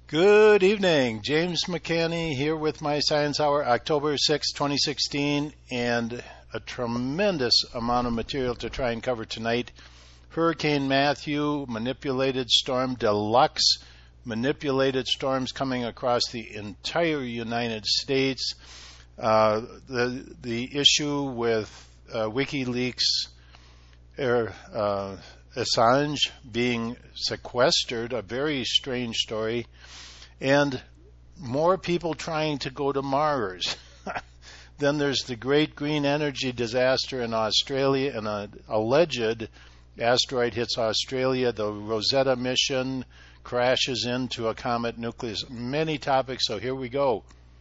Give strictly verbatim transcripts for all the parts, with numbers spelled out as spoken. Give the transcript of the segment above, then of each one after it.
Good evening. James McCanney here with my Science Hour, October sixth, twenty sixteen, and a tremendous amount of material to try and cover tonight. Hurricane Matthew, manipulated storm deluxe, manipulated storms coming across the entire United States. Uh, the the issue with uh, WikiLeaks, er, uh, Assange being sequestered, a very strange story, and more people trying to go to Mars. Then there's the great green energy disaster in Australia, and an alleged asteroid hits Australia. The Rosetta mission crashes into a comet nucleus. Many topics, so here we go.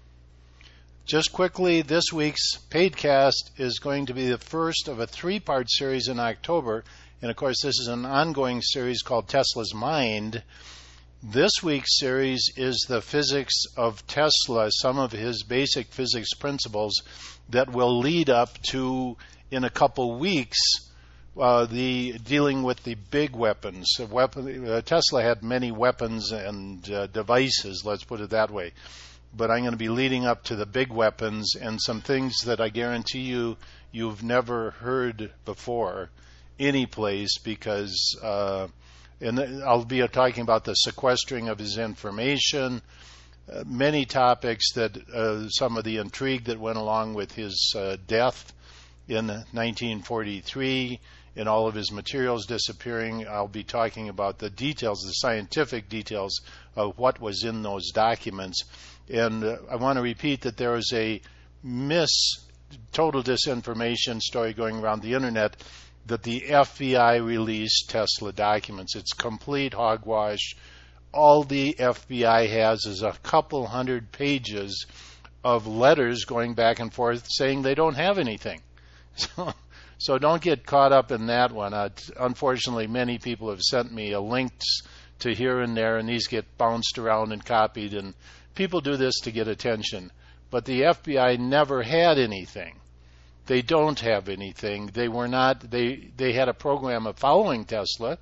Just quickly, this week's Paidcast is going to be the first of a three-part series in October. And of course, this is an ongoing series called Tesla's Mind. This week's series is the physics of Tesla, some of his basic physics principles that will lead up to, in a couple weeks, uh, the dealing with the big weapons. The weapon, uh, Tesla had many weapons and uh, devices, let's put it that way. But I'm going to be leading up to the big weapons and some things that I guarantee you you've never heard before any place, because uh, and I'll be talking about the sequestering of his information, uh, many topics that uh, some of the intrigue that went along with his uh, death in nineteen forty-three and all of his materials disappearing. I'll be talking about the details, the scientific details of what was in those documents. And uh, I want to repeat that there is a mis total disinformation story going around the internet that the F B I released Tesla documents. It's complete hogwash. All the F B I has is a couple hundred pages of letters going back and forth saying they don't have anything. So, so don't get caught up in that one. Uh, unfortunately, many people have sent me a links to here and there, and these get bounced around and copied, and people do this to get attention. But the F B I never had anything. They don't have anything. They were not. They they had a program of following Tesla,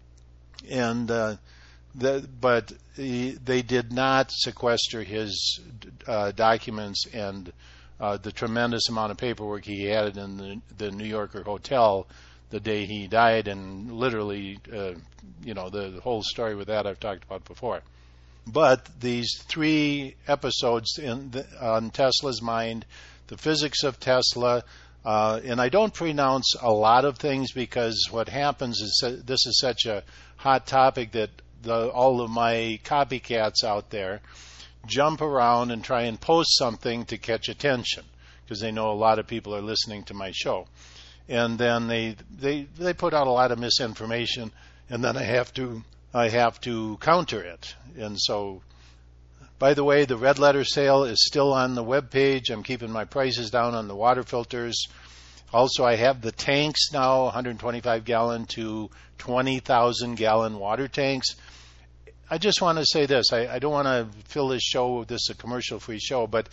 and uh, the, but he, they did not sequester his uh, documents and uh, the tremendous amount of paperwork he had in the, the New Yorker hotel the day he died, and literally, uh, you know, the, the whole story with that I've talked about before. But these three episodes in the, on Tesla's Mind, the physics of Tesla, uh, and I don't pronounce a lot of things because what happens is that this is such a hot topic that the, all of my copycats out there jump around and try and post something to catch attention because they know a lot of people are listening to my show. And then they, they, they put out a lot of misinformation, and then I have to I have to counter it. And so, by the way, the red letter sale is still on the web page. I'm keeping my prices down on the water filters. Also, I have the tanks now, one hundred twenty-five gallon to twenty thousand gallon water tanks. I just want to say this. I, I don't want to fill this show with this a commercial-free show, but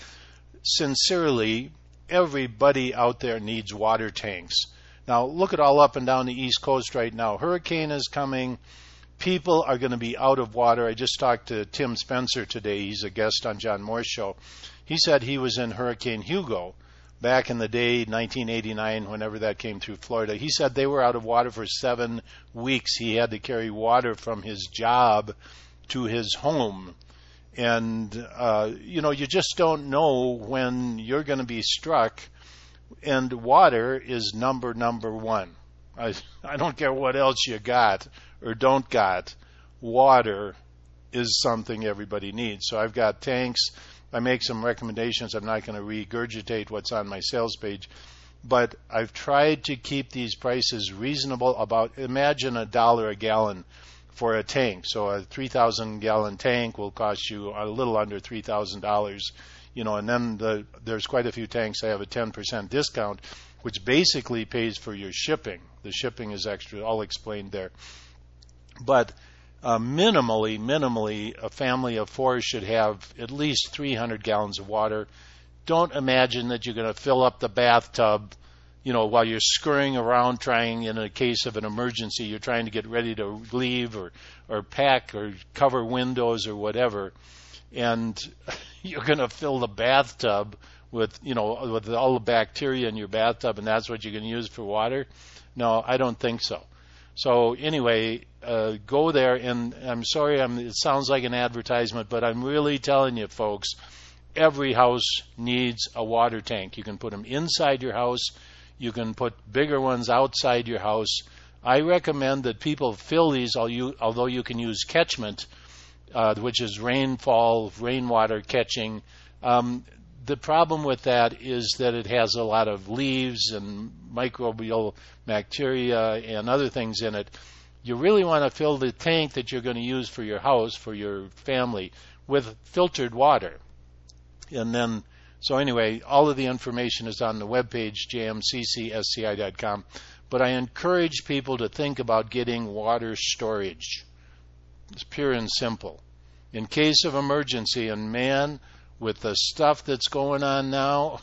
sincerely, everybody out there needs water tanks. Now, look at all up and down the East Coast right now. Hurricane is coming. People are going to be out of water. I just talked to Tim Spencer today. He's a guest on John Moore's show. He said he was in Hurricane Hugo back in the day, nineteen eighty-nine, whenever that came through Florida. He said they were out of water for seven weeks. He had to carry water from his job to his home. And, uh, you know, you just don't know when you're going to be struck. And water is number, number one. I, I don't care what else you got or don't got. Water is something everybody needs. So I've got tanks. I make some recommendations. I'm not going to regurgitate what's on my sales page. But I've tried to keep these prices reasonable. About, imagine a dollar a gallon for a tank. So a three thousand gallon tank will cost you a little under three thousand dollars. You know, and then the, there's quite a few tanks I have a ten percent discount, which basically pays for your shipping. The shipping is extra. I'll explain there. But uh, minimally, minimally, a family of four should have at least three hundred gallons of water. Don't imagine that you're going to fill up the bathtub, you know, while you're scurrying around trying, in a case of an emergency, you're trying to get ready to leave or, or pack or cover windows or whatever, and you're going to fill the bathtub with, you know, with all the bacteria in your bathtub, and that's what you're going to use for water? No, I don't think so. So anyway, uh, go there, and I'm sorry, I'm, it sounds like an advertisement, but I'm really telling you, folks, every house needs a water tank. You can put them inside your house. You can put bigger ones outside your house. I recommend that people fill these, although you can use catchment, uh, which is rainfall, rainwater catching. Um, the problem with that is that it has a lot of leaves and microbial bacteria and other things in it. You really want to fill the tank that you're going to use for your house, for your family, with filtered water. And then, so anyway, all of the information is on the webpage, j m c c s c i dot com. But I encourage people to think about getting water storage. It's pure and simple. In case of emergency, and man, with the stuff that's going on now,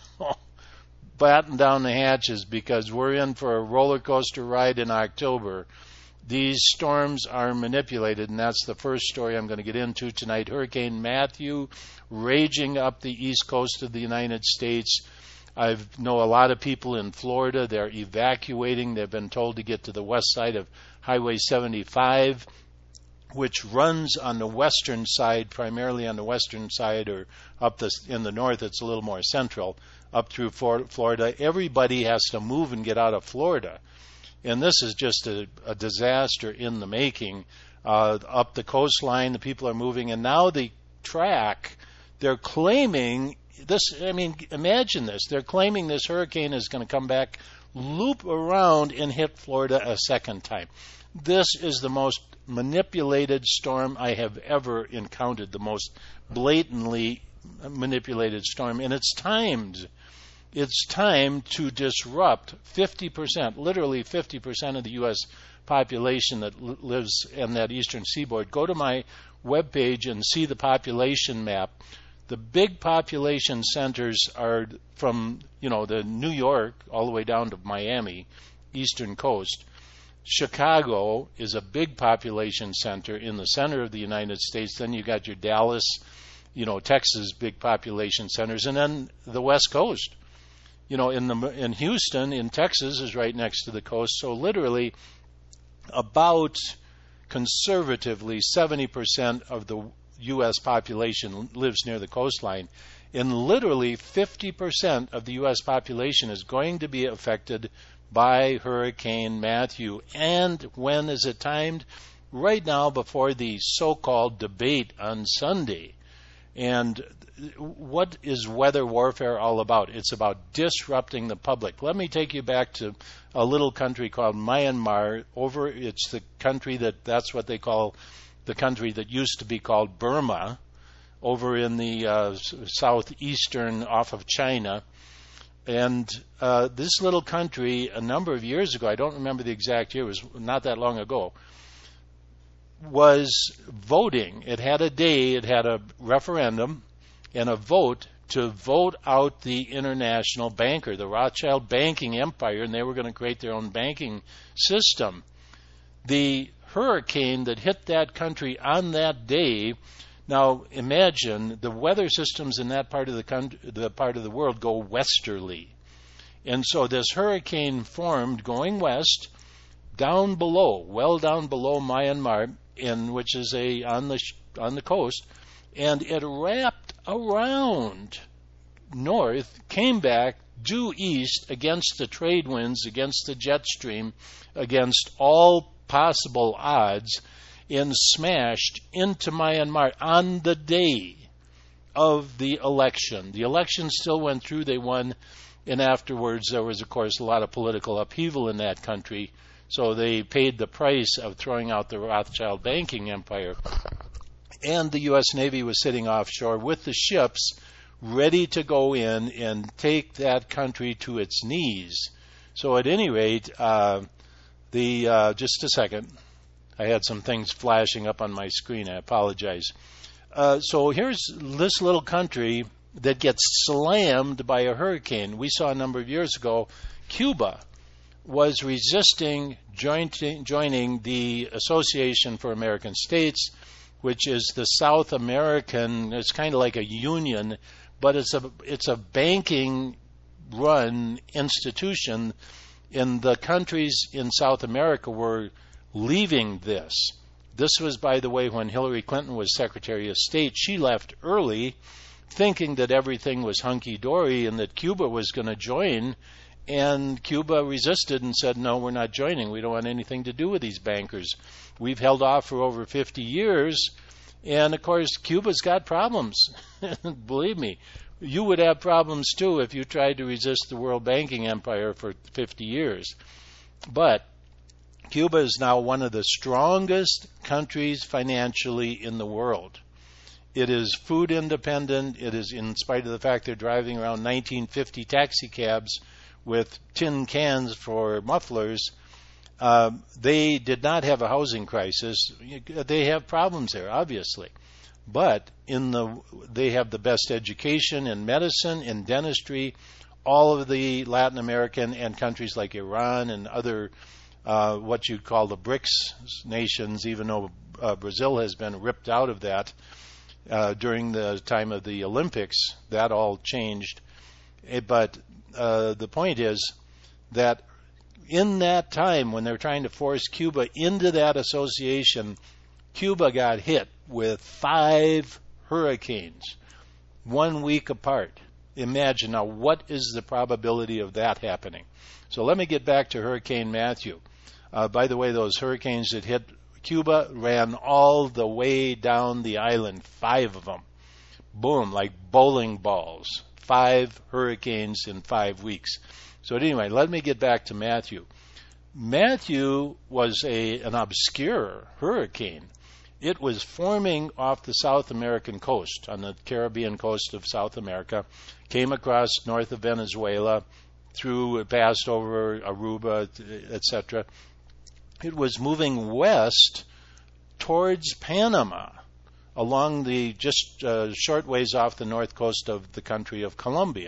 batten down the hatches, because we're in for a roller coaster ride in October. These storms are manipulated, and that's the first story I'm going to get into tonight. Hurricane Matthew raging up the east coast of the United States. I know a lot of people in Florida. They're evacuating. They've been told to get to the west side of Highway seventy-five, which runs on the western side, primarily on the western side, or up the, in the north, it's a little more central, up through Florida. Everybody has to move and get out of Florida. And this is just a, a disaster in the making. Uh, up the coastline, the people are moving, and now the track, they're claiming this, I mean, imagine this. They're claiming this hurricane is going to come back, loop around, and hit Florida a second time. This is the most manipulated storm I have ever encountered, the most blatantly manipulated storm, and it's timed. It's time to disrupt fifty percent, literally fifty percent of the U S population that l- lives in that eastern seaboard. Go to my webpage and see the population map. The big population centers are from, you know, the New York all the way down to Miami, eastern coast. Chicago is a big population center in the center of the United States. Then you got your Dallas, you know, Texas big population centers, and then the West Coast. You know, in the in Houston, in Texas, is right next to the coast. So literally, about conservatively seventy percent of the U S population lives near the coastline, and literally fifty percent of the U S population is going to be affected by Hurricane Matthew. And when is it timed? Right now, before the so-called debate on Sunday. And what is weather warfare all about? It's about disrupting the public. Let me take you back to a little country called Myanmar. Over, it's the country that, that's what they call the country that used to be called Burma, over in the uh, southeastern off of China. And uh, this little country, a number of years ago, I don't remember the exact year, it was not that long ago, was voting. It had a day, it had a referendum and a vote to vote out the international banker, the Rothschild banking empire, and they were going to create their own banking system. The hurricane that hit that country on that day, now imagine the weather systems in that part of the country, the part of the world go westerly. And so this hurricane formed going west, down below, well down below Myanmar, in which is a on the on the coast, and it wrapped around north, came back due east against the trade winds, against the jet stream, against all possible odds, and smashed into Myanmar on the day of the election. The election still went through, they won, and afterwards there was, of course, a lot of political upheaval in that country. So they paid the price of throwing out the Rothschild banking empire. And the U S Navy was sitting offshore with the ships ready to go in and take that country to its knees. So at any rate, uh, the uh, just a second. I had some things flashing up on my screen. I apologize. Uh, so here's this little country that gets slammed by a hurricane. We saw a number of years ago Cuba. was resisting joining, joining the Association for American States, which is the South American, it's kind of like a union, but it's a it's a banking run institution, and the countries in South America were leaving this. This was, by the way, when Hillary Clinton was Secretary of State. She left early thinking that everything was hunky-dory and that Cuba was going to join, and Cuba resisted and said, no, we're not joining. We don't want anything to do with these bankers. We've held off for over fifty years, and of course, Cuba's got problems. Believe me, you would have problems too if you tried to resist the world banking empire for fifty years. But Cuba is now one of the strongest countries financially in the world. It is food independent. It is, in spite of the fact they're driving around nineteen fifty taxi cabs with tin cans for mufflers, uh, they did not have a housing crisis. They have problems there, obviously. But in the they have the best education in medicine, in dentistry. All of the Latin American and countries like Iran and other Uh, what you'd call the BRICS nations, even though uh, Brazil has been ripped out of that uh, during the time of the Olympics. That all changed. It, but uh, the point is that in that time when they're trying to force Cuba into that association, Cuba got hit with five hurricanes, one week apart. Imagine now, what is the probability of that happening? So let me get back to Hurricane Matthew. Uh, by the way, those hurricanes that hit Cuba ran all the way down the island, five of them. Boom, like bowling balls. Five hurricanes in five weeks. So anyway, let me get back to Matthew. Matthew was a an obscure hurricane. It was forming off the South American coast, on the Caribbean coast of South America, came across north of Venezuela, through, it passed over Aruba, et cetera. It was moving west towards Panama, along the just uh, short ways off the north coast of the country of Colombia.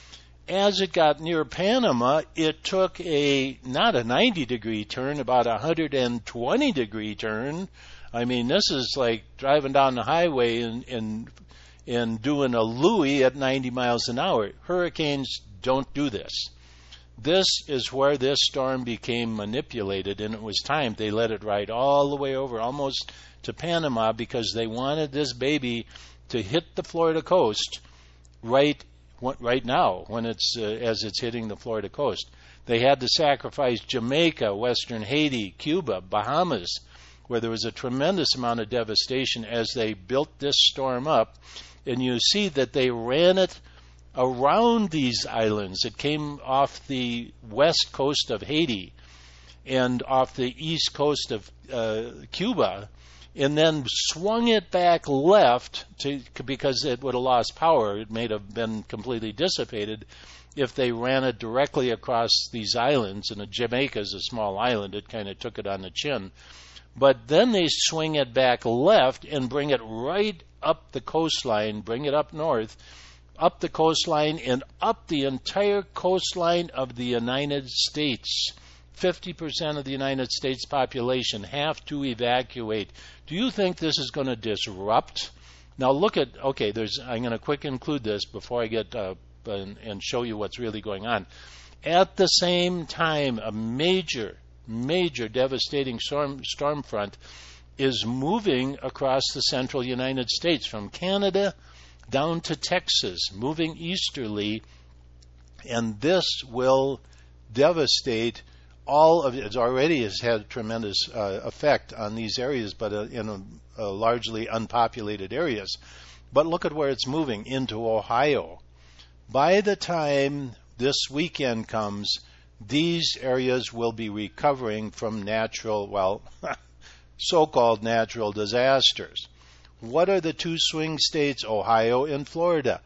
As it got near Panama, it took a, not a ninety degree turn, about a one hundred twenty degree turn. I mean, this is like driving down the highway and, and, and doing a Louis at ninety miles an hour. Hurricanes don't do this. This is where this storm became manipulated, and it was time. They let it ride all the way over, almost to Panama, because they wanted this baby to hit the Florida coast right right now, when it's uh, as it's hitting the Florida coast. They had to sacrifice Jamaica, Western Haiti, Cuba, Bahamas, where there was a tremendous amount of devastation as they built this storm up. And you see that they ran it around these islands. It came off the west coast of Haiti and off the east coast of uh, Cuba, and then swung it back left to, because it would have lost power. It may have been completely dissipated if they ran it directly across these islands. And Jamaica is a small island. It kind of took it on the chin. But then they swing it back left and bring it right up the coastline, bring it up north, up the coastline and up the entire coastline of the United States. fifty percent of the United States population have to evacuate. Do you think this is going to disrupt? Now look at, okay, there's, I'm going to quick include this before I get uh, and, and show you what's really going on. At the same time, a major, major devastating storm, storm front is moving across the central United States from Canada down to Texas, moving easterly, and this will devastate all of it. It already has had a tremendous uh, effect on these areas, but uh, in a, a largely unpopulated areas. But look at where it's moving, into Ohio. By the time this weekend comes, these areas will be recovering from natural, well, so-called natural disasters. What are the two swing states, Ohio and Florida?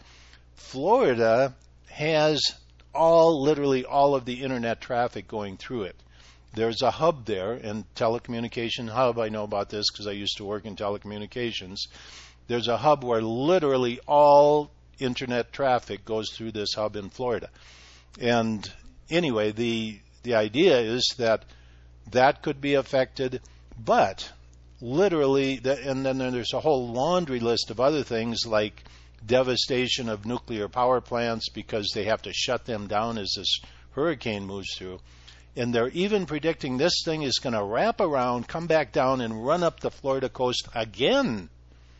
Florida has all, literally all of the internet traffic going through it. There's a hub there, and telecommunication hub, I know about this because I used to work in telecommunications. There's a hub where literally all internet traffic goes through this hub in Florida. And anyway, the the idea is that that could be affected, but literally, and then there's a whole laundry list of other things like devastation of nuclear power plants because they have to shut them down as this hurricane moves through. And they're even predicting this thing is going to wrap around, come back down, and run up the Florida coast again.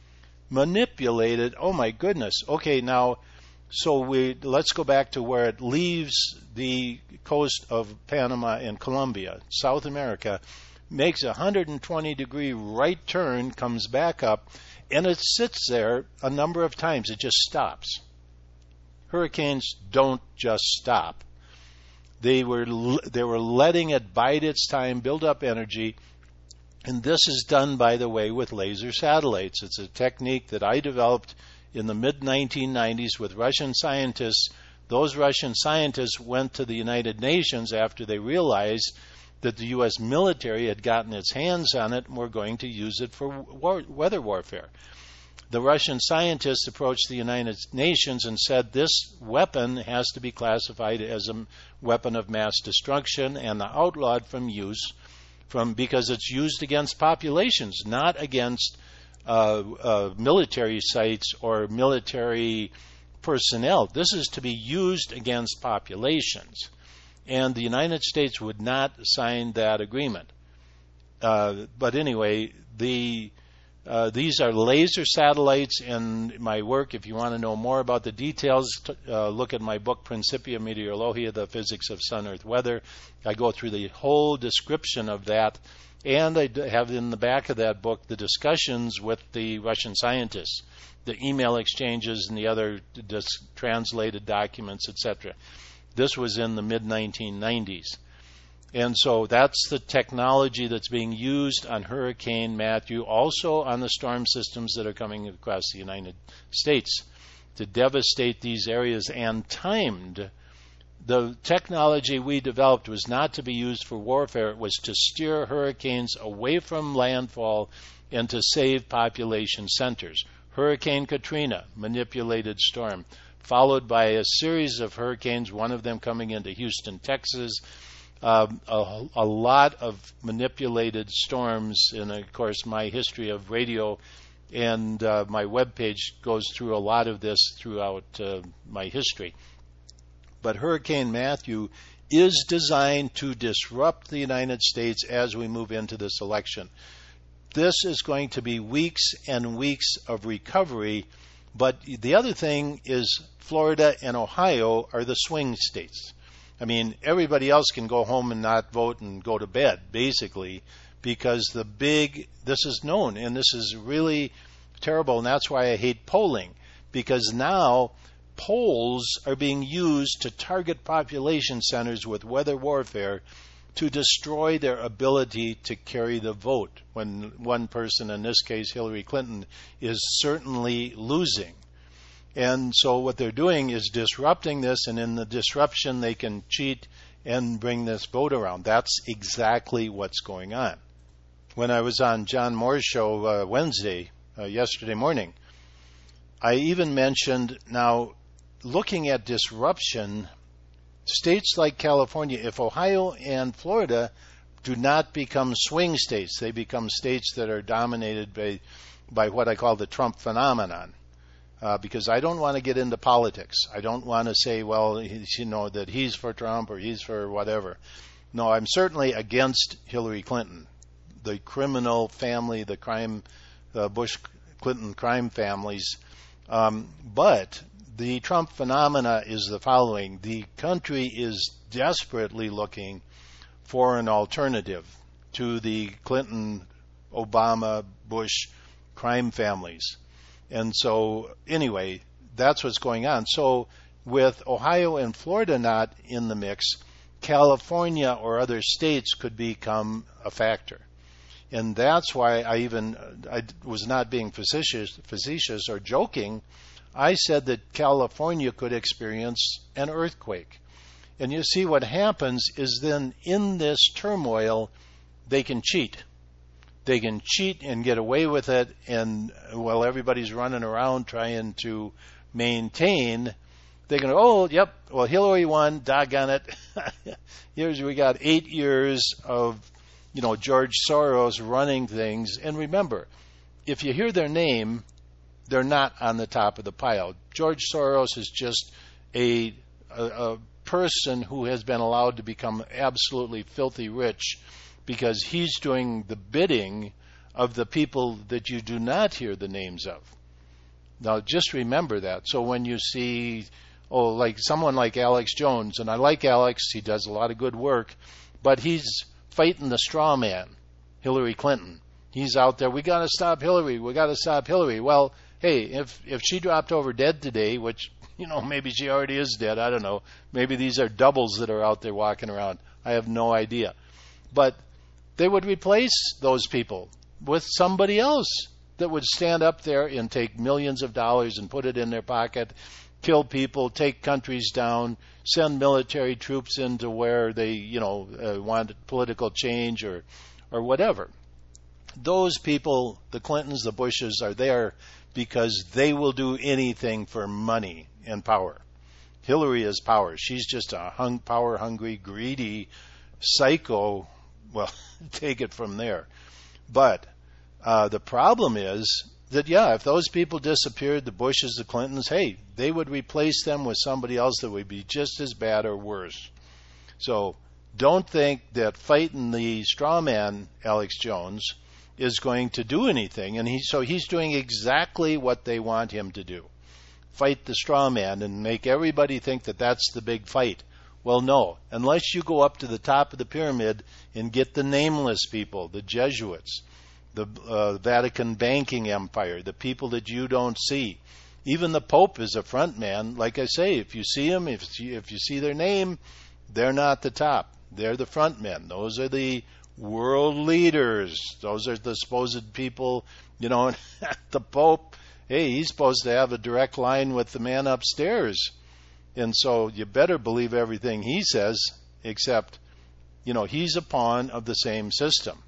Manipulated. Oh my goodness. Okay, now, so we let's go back to where it leaves the coast of Panama and Colombia, South America, makes a one hundred twenty degree right turn, comes back up, and it sits there a number of times. It just stops. Hurricanes don't just stop. They were they were letting it bide its time, build up energy, and this is done, by the way, with laser satellites. It's a technique that I developed in the mid nineteen nineties with Russian scientists. Those Russian scientists went to the United Nations after they realized that the U S military had gotten its hands on it and were going to use it for war, weather warfare. The Russian scientists approached the United Nations and said this weapon has to be classified as a weapon of mass destruction and outlawed from use from because it's used against populations, not against uh, uh, military sites or military personnel. This is to be used against populations. And the United States would not sign that agreement. Uh, but anyway, the uh, these are laser satellites in my work. If you want to know more about the details, uh, look at my book, Principia Meteorologia, The Physics of Sun-Earth Weather. I go through the whole description of that, and I have in the back of that book the discussions with the Russian scientists, the email exchanges and the other dis- translated documents, et cetera. This was in the mid nineteen nineties. And so that's the technology that's being used on Hurricane Matthew, also on the storm systems that are coming across the United States to devastate these areas, and timed. The technology we developed was not to be used for warfare. It was to steer hurricanes away from landfall and to save population centers. Hurricane Katrina, manipulated storm, followed by a series of hurricanes, one of them coming into Houston, Texas, um, a, a lot of manipulated storms. And, of course, my history of radio and uh, my webpage goes through a lot of this throughout uh, my history. But Hurricane Matthew is designed to disrupt the United States as we move into this election. This is going to be weeks and weeks of recovery. But the other thing is Florida and Ohio are the swing states. I mean, everybody else can go home and not vote and go to bed, basically, because the big, this is known, and this is really terrible, and that's why I hate polling, because now polls are being used to target population centers with weather warfare to destroy their ability to carry the vote when one person, in this case Hillary Clinton, is certainly losing. And so what they're doing is disrupting this, and in the disruption they can cheat and bring this vote around. That's exactly what's going on. When I was on John Moore's show uh, Wednesday, uh, yesterday morning, I even mentioned, now looking at disruption, states like California, if Ohio and Florida do not become swing states, they become states that are dominated by, by what I call the Trump phenomenon. Uh, because I don't want to get into politics. I don't want to say, well, you know, that he's for Trump or he's for whatever. No, I'm certainly against Hillary Clinton, the criminal family, the crime, the Bush-Clinton crime families. Um, but the Trump phenomena is the following. The country is desperately looking for an alternative to the Clinton, Obama, Bush crime families. And so, anyway, that's what's going on. So, with Ohio and Florida not in the mix, California or other states could become a factor. And that's why I even, I was not being facetious, facetious or joking. I said that California could experience an earthquake. And you see what happens is then in this turmoil, they can cheat. They can cheat and get away with it, and while everybody's running around trying to maintain they're going to, oh, yep, well, Hillary won, doggone it. Here's, we got eight years of, you know, George Soros running things. And remember, if you hear their name, they're not on the top of the pile. George Soros is just a, a, a person who has been allowed to become absolutely filthy rich because he's doing the bidding of the people that you do not hear the names of. Now, just remember that. So when you see, oh, like someone like Alex Jones, and I like Alex, he does a lot of good work, but he's fighting the straw man, Hillary Clinton. He's out there, we got to stop Hillary, we got to stop Hillary. Well, hey, if if she dropped over dead today, which, you know, maybe she already is dead, I don't know. Maybe these are doubles that are out there walking around. I have no idea. But they would replace those people with somebody else that would stand up there and take millions of dollars and put it in their pocket, kill people, take countries down, send military troops into where they, you know, uh, want political change or, or whatever. Those people, the Clintons, the Bushes, are there because they will do anything for money and power. Hillary is power. She's just a hung, power-hungry, greedy psycho. Well, take it from there. But uh, the problem is that, yeah, if those people disappeared, the Bushes, the Clintons, hey, they would replace them with somebody else that would be just as bad or worse. So don't think that fighting the straw man, Alex Jones, is going to do anything. And he, so he's doing exactly what they want him to do. Fight the straw man and make everybody think that that's the big fight. Well, no. Unless you go up to the top of the pyramid and get the nameless people, the Jesuits, the uh, Vatican banking empire, the people that you don't see. Even the Pope is a front man. Like I say, if you see them, if you, if you see their name, they're not the top. They're the front men. Those are the world leaders. Those are the supposed people, you know, the Pope, hey, he's supposed to have a direct line with the man upstairs. And so you better believe everything he says, except, you know, he's a pawn of the same system.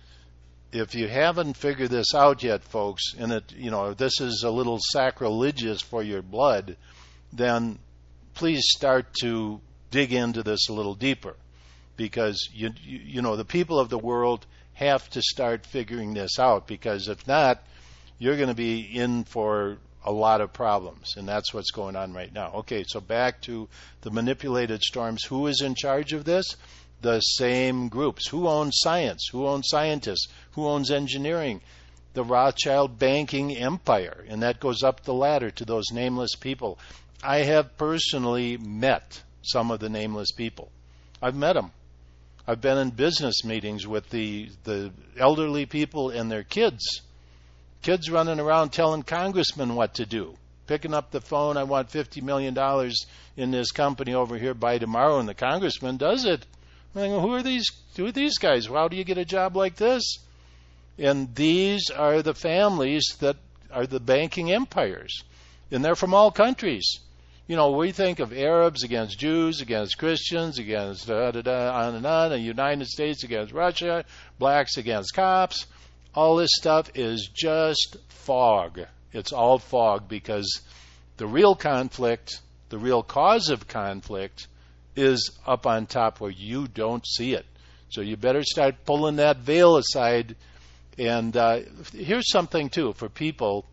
If you haven't figured this out yet, folks, and it, you know, this is a little sacrilegious for your blood, then please start to dig into this a little deeper. Because, you, you, you know, the people of the world have to start figuring this out. Because if not, you're going to be in for a lot of problems. And that's what's going on right now. Okay, so back to the manipulated storms. Who is in charge of this? The same groups. Who owns science? Who owns scientists? Who owns engineering? The Rothschild banking empire. And that goes up the ladder to those nameless people. I have personally met some of the nameless people. I've met them. I've been in business meetings with the, the elderly people and their kids. Kids running around telling congressmen what to do. Picking up the phone, I want fifty million dollars in this company over here by tomorrow, and the congressman does it. I go, who are these, who are these guys? How do you get a job like this? And these are the families that are the banking empires. And they're from all countries. You know, we think of Arabs against Jews, against Christians, against da, da, da, on and on, the United States against Russia, blacks against cops. All this stuff is just fog. It's all fog because the real conflict, the real cause of conflict, is up on top where you don't see it. So you better start pulling that veil aside. And uh, here's something, too, for people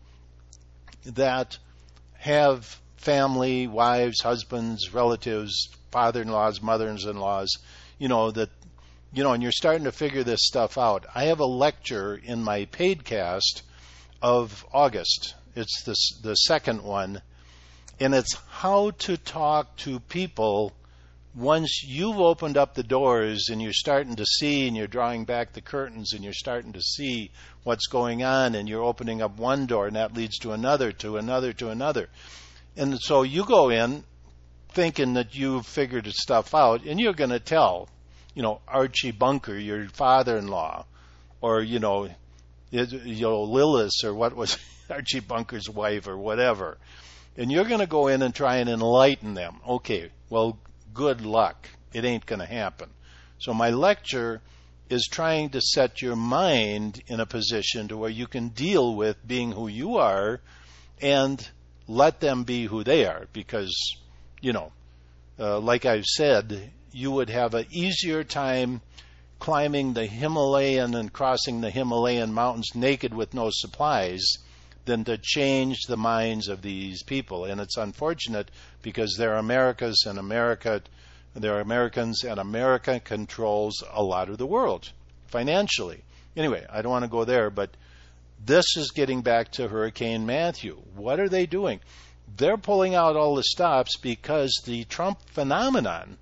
that have family, wives, husbands, relatives, father-in-laws, mothers-in-laws, you know, that, you know, and you're starting to figure this stuff out. I have a lecture in my paid cast of August. It's the, the second one, and it's how to talk to people once you've opened up the doors and you're starting to see and you're drawing back the curtains and you're starting to see what's going on and you're opening up one door and that leads to another, to another, to another. And so you go in thinking that you've figured stuff out, and you're going to tell, you know, Archie Bunker, your father-in-law, or, you know, you know, Lillis, or what was Archie Bunker's wife, or whatever. And you're going to go in and try and enlighten them. Okay, well, good luck. It ain't going to happen. So my lecture is trying to set your mind in a position to where you can deal with being who you are and let them be who they are, because you know, uh, like I've said, you would have an easier time climbing the Himalayan and crossing the Himalayan mountains naked with no supplies than to change the minds of these people. And it's unfortunate because they're Americas and America, they're Americans and America controls a lot of the world financially. Anyway, I don't want to go there, but this is getting back to Hurricane Matthew. What are they doing? They're pulling out all the stops because the Trump phenomenon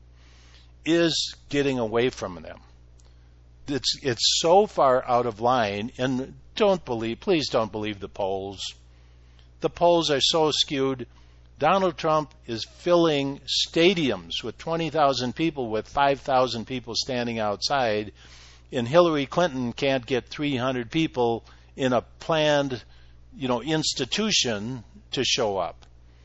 is getting away from them. It's it's so far out of line, and don't believe, please don't believe the polls. The polls are so skewed. Donald Trump is filling stadiums with twenty thousand people with five thousand people standing outside, and Hillary Clinton can't get three hundred people in a planned, you know, institution to show up.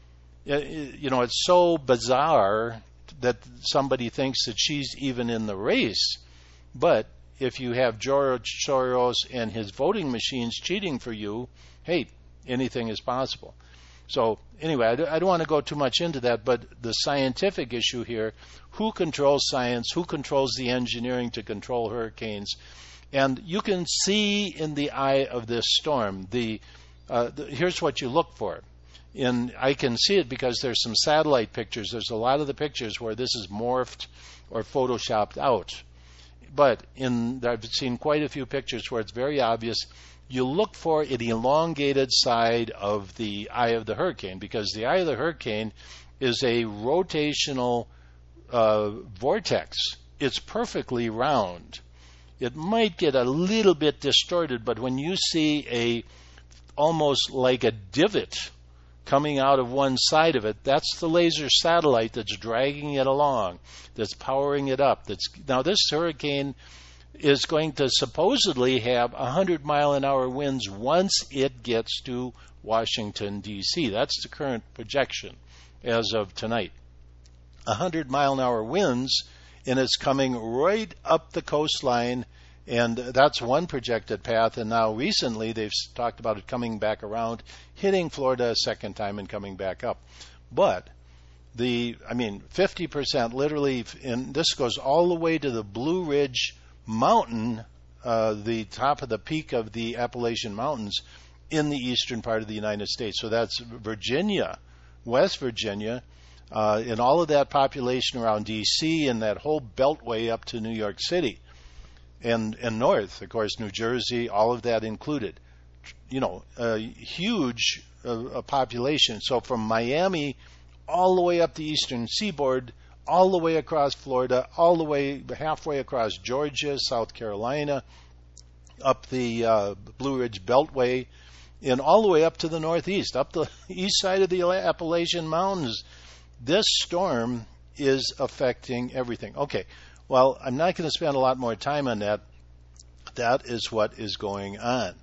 You know, it's so bizarre that somebody thinks that she's even in the race. But if you have George Soros and his voting machines cheating for you, hey, anything is possible. So anyway, I don't want to go too much into that, but the scientific issue here, who controls science, who controls the engineering to control hurricanes? And you can see in the eye of this storm, the, uh, the here's what you look for. And I can see it because there's some satellite pictures. There's a lot of the pictures where this is morphed or photoshopped out. But in I've seen quite a few pictures where it's very obvious. You look for an elongated side of the eye of the hurricane because the eye of the hurricane is a rotational uh, vortex. It's perfectly round. It might get a little bit distorted, but when you see a almost like a divot coming out of one side of it, that's the laser satellite that's dragging it along, that's powering it up. That's now this hurricane is going to supposedly have one hundred mile an hour winds once it gets to Washington, D C That's the current projection as of tonight. one hundred mile an hour winds, and it's coming right up the coastline, and that's one projected path. And now recently they've talked about it coming back around, hitting Florida a second time and coming back up. But the, I mean, fifty percent literally, and this goes all the way to the Blue Ridge Mountain, uh, the top of the peak of the Appalachian Mountains in the eastern part of the United States. So that's Virginia, West Virginia, uh, and all of that population around D C and that whole beltway up to New York City. And, and north, of course, New Jersey, all of that included. You know, a huge uh, a population. So from Miami all the way up the eastern seaboard, all the way across Florida, all the way halfway across Georgia, South Carolina, up the uh, Blue Ridge Beltway, and all the way up to the northeast, up the east side of the Appalachian Mountains. This storm is affecting everything. Okay. Well, I'm not going to spend a lot more time on that. That is what is going on.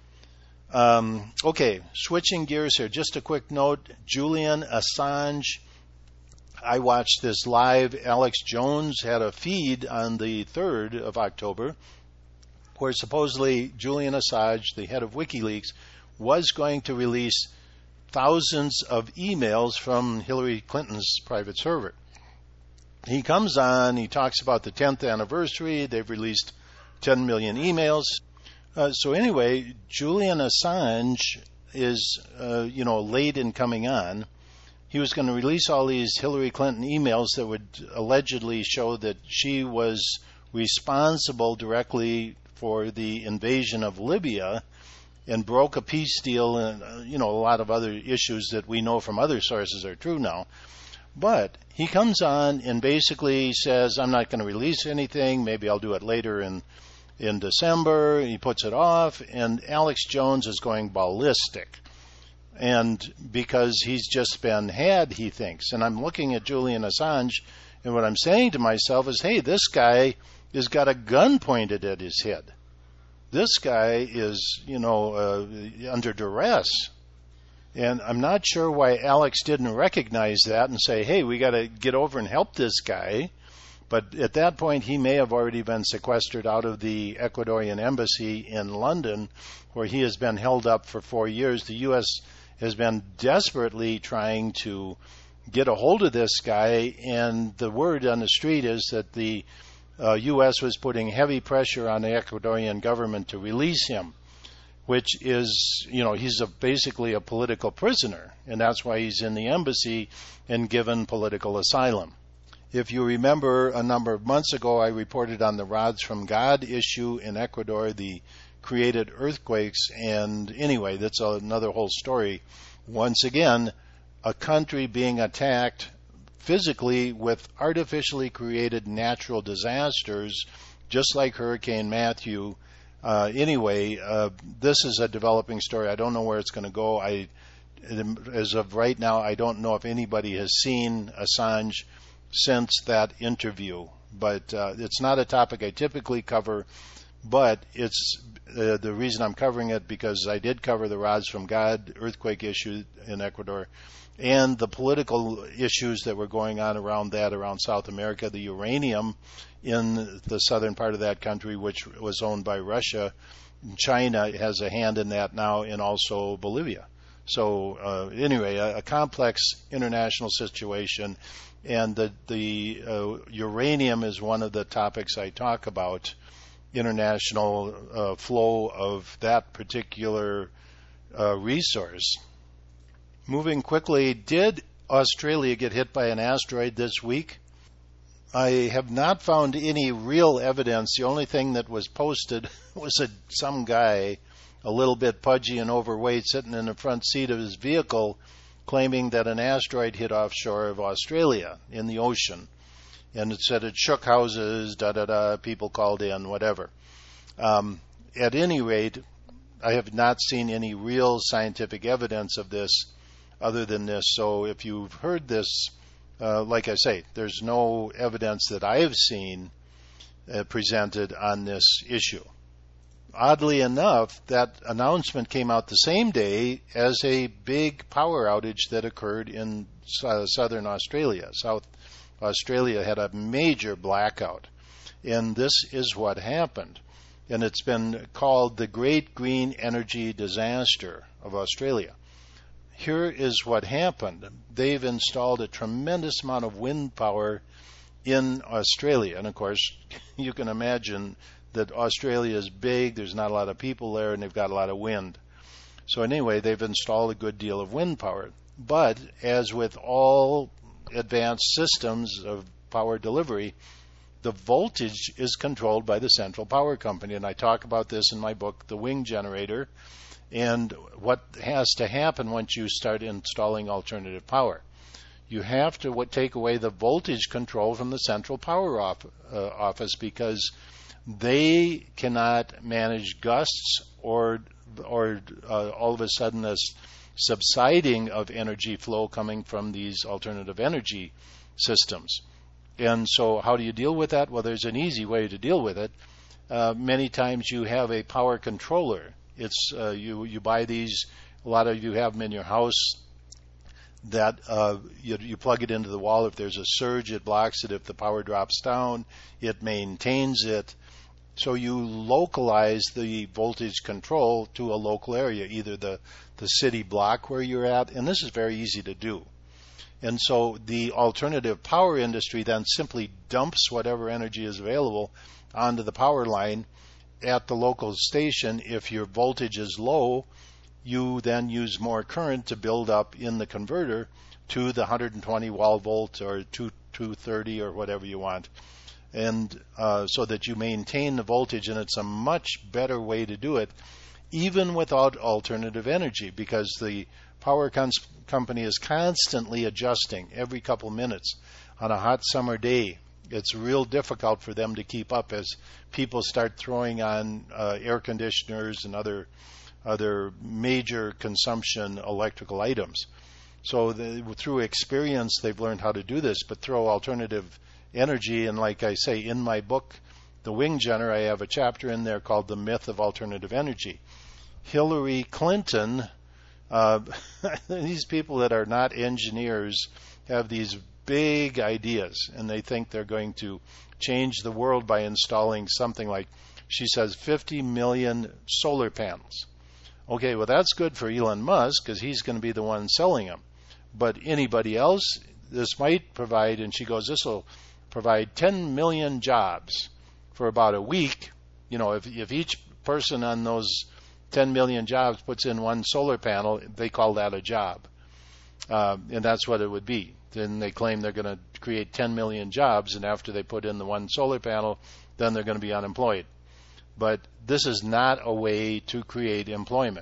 Um, okay, switching gears here. Just a quick note. Julian Assange. I watched this live. Alex Jones had a feed on the third of October where supposedly Julian Assange, the head of WikiLeaks, was going to release thousands of emails from Hillary Clinton's private server. He comes on, he talks about the tenth anniversary, they've released ten million emails. Uh, so anyway, Julian Assange is, uh, you know, late in coming on. He was going to release all these Hillary Clinton emails that would allegedly show that she was responsible directly for the invasion of Libya and broke a peace deal and, uh, you know, a lot of other issues that we know from other sources are true now. But he comes on and basically says, I'm not going to release anything. Maybe I'll do it later in in December. He puts it off, and Alex Jones is going ballistic. And because he's just been had, he thinks. And I'm looking at Julian Assange, and what I'm saying to myself is, hey, this guy has got a gun pointed at his head. This guy is, you know, uh, under duress. And I'm not sure why Alex didn't recognize that and say, hey, we got to get over and help this guy. But at that point, he may have already been sequestered out of the Ecuadorian embassy in London, where he has been held up for four years. The U S has been desperately trying to get a hold of this guy, and the word on the street is that the uh, U S was putting heavy pressure on the Ecuadorian government to release him, which is, you know, he's a, basically a political prisoner, and that's why he's in the embassy and given political asylum. If you remember, a number of months ago, I reported on the rods from God issue in Ecuador, the created earthquakes, and anyway, that's another whole story. Once again, a country being attacked physically with artificially created natural disasters, just like Hurricane Matthew. Uh, anyway, uh, this is a developing story. I don't know where it's going to go. I, as of right now, I don't know if anybody has seen Assange since that interview. But uh, it's not a topic I typically cover, but it's uh, the reason I'm covering it because I did cover the rods from God earthquake issue in Ecuador and the political issues that were going on around that, around South America, the uranium in the southern part of that country, which was owned by Russia. China has a hand in that now, and also Bolivia. So uh, anyway, a, a complex international situation, and the, the uh, uranium is one of the topics I talk about, international uh, flow of that particular uh, resource. Moving quickly, did Australia get hit by an asteroid this week? I have not found any real evidence. The only thing that was posted was a, some guy, a little bit pudgy and overweight, sitting in the front seat of his vehicle, claiming that an asteroid hit offshore of Australia in the ocean. And it said it shook houses, da-da-da, people called in, whatever. Um, at any rate, I have not seen any real scientific evidence of this other than this. So if you've heard this, uh, like I say, there's no evidence that I have seen uh, presented on this issue. Oddly enough, that announcement came out the same day as a big power outage that occurred in uh, southern Australia. South Australia had a major blackout, and this is what happened. And it's been called the Great Green Energy Disaster of Australia. Here is what happened. They've installed a tremendous amount of wind power in Australia. And of course, you can imagine that Australia is big, there's not a lot of people there, and they've got a lot of wind. So anyway, they've installed a good deal of wind power. But as with all advanced systems of power delivery, the voltage is controlled by the central power company. And I talk about this in my book, The Wing Generator, and what has to happen once you start installing alternative power. You have to take away the voltage control from the central power off, uh, office because they cannot manage gusts or or uh, all of a sudden a subsiding of energy flow coming from these alternative energy systems. And so how do you deal with that? Well, there's an easy way to deal with it. Uh, many times you have a power controller. It's uh, you you buy these, a lot of you have them in your house, that uh, you, you plug it into the wall. If there's a surge, it blocks it. If the power drops down, it maintains it. So you localize the voltage control to a local area, either the, the city block where you're at, and this is very easy to do. And so the alternative power industry then simply dumps whatever energy is available onto the power line at the local station. If your voltage is low, you then use more current to build up in the converter to the one hundred twenty wall volt or two thirty or whatever you want. And uh, so that you maintain the voltage, and it's a much better way to do it, even without alternative energy, because the power cons- company is constantly adjusting every couple minutes. On a hot summer day, it's real difficult for them to keep up as people start throwing on uh, air conditioners and other other major consumption electrical items. So the, through experience, they've learned how to do this, but throw alternative energy. And like I say, in my book, The Wing Generator, I have a chapter in there called The Myth of Alternative Energy. Hillary Clinton, uh, these people that are not engineers have these big ideas, and they think they're going to change the world by installing something like, she says, fifty million solar panels. Okay, well, that's good for Elon Musk because he's going to be the one selling them. But anybody else, this might provide, and she goes, this will provide ten million jobs for about a week. You know, if, if each person on those ten million jobs puts in one solar panel, they call that a job. Uh, and that's what it would be. Then they claim they're going to create ten million jobs, and after they put in the one solar panel, then they're going to be unemployed. But this is not a way to create employment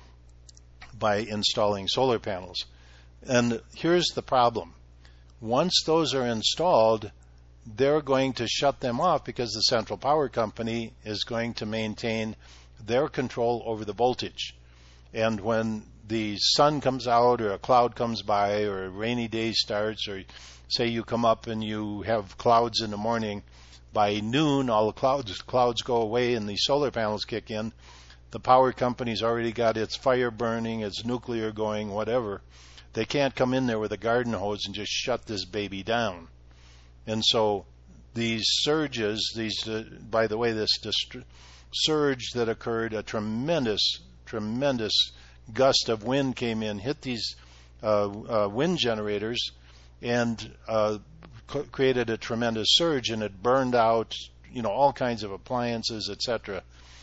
by installing solar panels. And here's the problem. Once those are installed, they're going to shut them off because the Central Power Company is going to maintain their control over the voltage. And when the sun comes out or a cloud comes by or a rainy day starts, or say you come up and you have clouds in the morning, by noon all the clouds clouds go away and the solar panels kick in. The power company's already got its fire burning, its nuclear going, whatever. They can't come in there with a garden hose and just shut this baby down. And so these surges, these, uh, by the way, this dist- surge that occurred, a tremendous, tremendous gust of wind came in, hit these uh, uh, wind generators, and uh, c- created a tremendous surge, and it burned out, you know, all kinds of appliances, et cetera,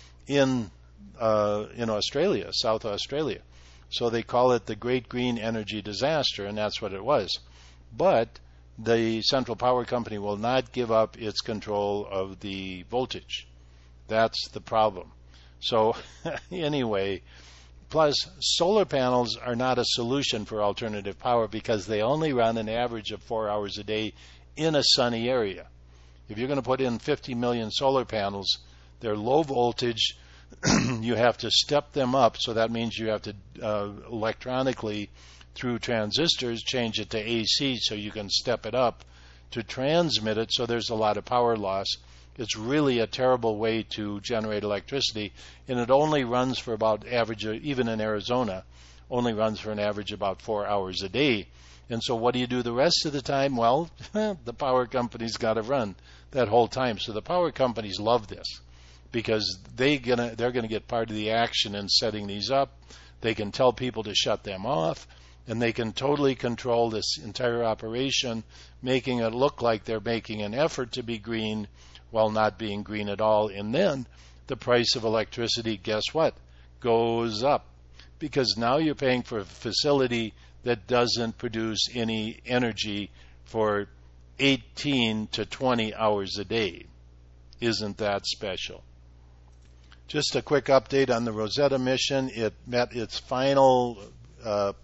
in uh, in Australia, South Australia. So they call it the Great Green Energy Disaster, and that's what it was. But the Central Power Company will not give up its control of the voltage. That's the problem. So anyway, plus solar panels are not a solution for alternative power because they only run an average of four hours a day in a sunny area. If you're going to put in fifty million solar panels, they're low voltage. You have to step them up, so that means you have to uh, electronically, through transistors, change it to A C so you can step it up to transmit it, so there's a lot of power loss. It's really a terrible way to generate electricity, and it only runs for about average, even in Arizona, only runs for an average about four hours a day. And so what do you do the rest of the time? Well, the power company's got to run that whole time. So the power companies love this because they gonna, they're going to get part of the action in setting these up. They can tell people to shut them off, and they can totally control this entire operation, making it look like they're making an effort to be green while not being green at all. And then the price of electricity, guess what, goes up, because now you're paying for a facility that doesn't produce any energy for eighteen to twenty hours a day. Isn't that special? Just a quick update on the Rosetta mission. It met its final uh,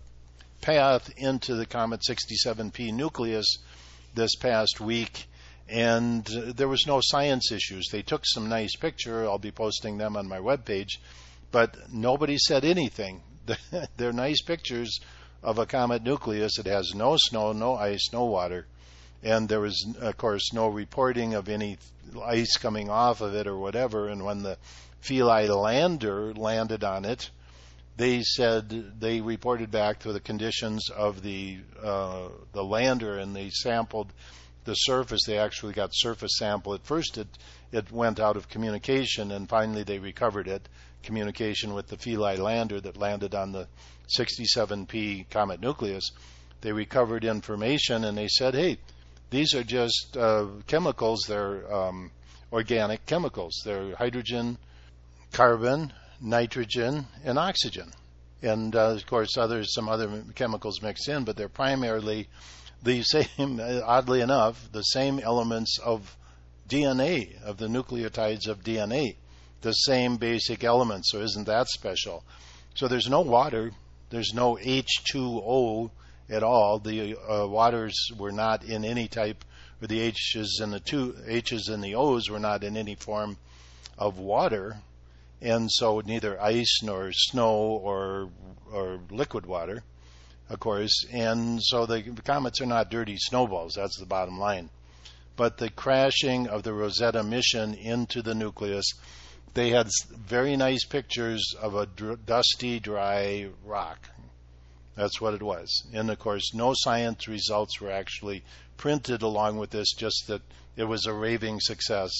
path into the Comet sixty-seven P nucleus this past week, and there was no science issues. They took some nice picture. I'll be posting them on my webpage, but nobody said anything. They're nice pictures of a comet nucleus. It has no snow, no ice, no water, and there was, of course, no reporting of any ice coming off of it or whatever. And when the Philae lander landed on it, they said they reported back to the conditions of the uh, the lander, and they sampled the surface. They actually got surface sample. At first it it went out of communication, and finally they recovered it, communication with the Philae lander that landed on the sixty-seven P comet nucleus. They recovered information, and they said, hey, these are just uh, chemicals. They're um, organic chemicals. They're hydrogen, carbon, nitrogen, and oxygen. And, uh, of course, others, some other chemicals mixed in, but they're primarily the same, oddly enough, the same elements of D N A, of the nucleotides of D N A, the same basic elements. So isn't that special? So there's no water. There's no H two O at all. The uh, waters were not in any type, or the H's and the two H's and the O's were not in any form of water. And so neither ice nor snow or or liquid water, of course. And so the comets are not dirty snowballs. That's the bottom line. But the crashing of the Rosetta mission into the nucleus, they had very nice pictures of a dr- dusty, dry rock. That's what it was. And, of course, no science results were actually printed along with this, just that it was a raving success.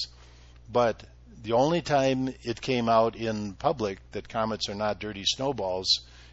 But the only time it came out in public that comets are not dirty snowballs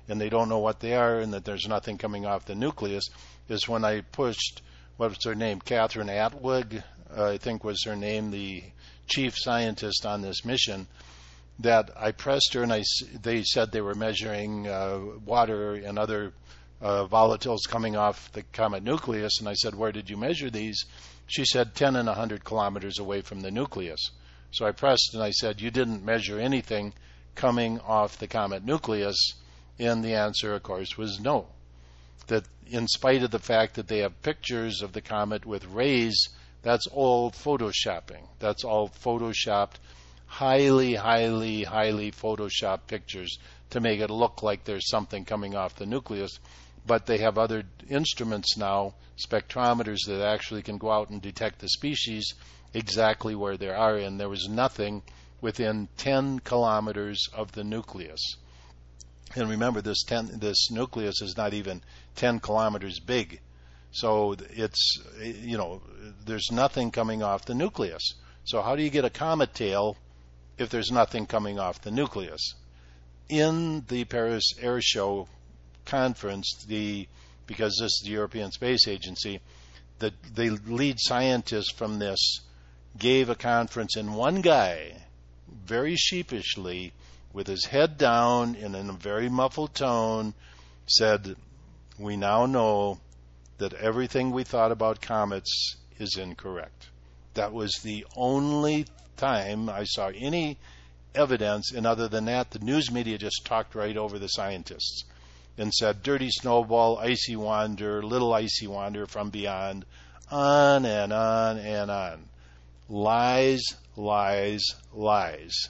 and they don't know what they are and that there's nothing coming off the nucleus, is when I pushed, what was her name, Catherine Atwood, uh, I think was her name, the chief scientist on this mission, that I pressed her and I, they said they were measuring uh, water and other uh, volatiles coming off the comet nucleus, and I said, where did you measure these? She said ten and one hundred kilometers away from the nucleus. So I pressed and I said, you didn't measure anything coming off the comet nucleus, and the answer, of course, was no. That in spite of the fact that they have pictures of the comet with rays, that's all photoshopping. That's all photoshopped, highly, highly, highly photoshopped pictures to make it look like there's something coming off the nucleus. But they have other instruments now, spectrometers, that actually can go out and detect the species exactly where they are, and there was nothing within ten kilometers of the nucleus. And remember, this ten, this nucleus is not even ten kilometers big. So it's, you know, there's nothing coming off the nucleus. So how do you get a comet tail if there's nothing coming off the nucleus? In the Paris Air Show conference, the because this is the European Space Agency, the, the lead scientist from this gave a conference, and one guy, very sheepishly, with his head down and in a very muffled tone, said, we now know that everything we thought about comets is incorrect. That was the only time I saw any evidence, and other than that, the news media just talked right over the scientists and said, dirty snowball, icy wander, little icy wander from beyond, on and on and on. Lies, lies, lies.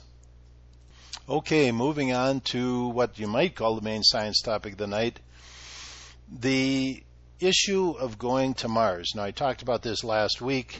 Okay, moving on to what you might call the main science topic of the night, the issue of going to Mars. Now, I talked about this last week.